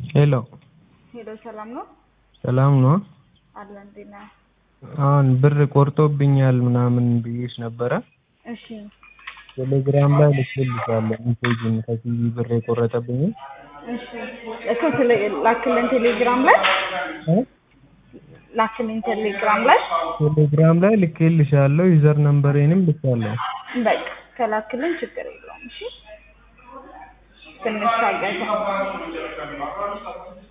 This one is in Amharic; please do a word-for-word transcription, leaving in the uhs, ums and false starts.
ሄሎ ሄሎ ሰላም ነው? ሰላም ነው? አለን ዲና አሁን ብር ቆርጦብኛል ምናምን ብዬሽ ነበረ። እሺ ቴሌግራም ላይ ልኬልሻለሁ ሜሴጁን ከሲቪ ብር የቆረጠብኝ። እሺ እኮ ስለ ላክልን ቴሌግራም ላይ እ ላክልን ቴሌግራም ላይ ቴሌግራም ላይ ልኬልሻለሁ ዩዘር ነምበሬንም ልኬያለሁ። በቃ ከላክልን ችግር የለውም። እሺ ትንሽ ታገሰ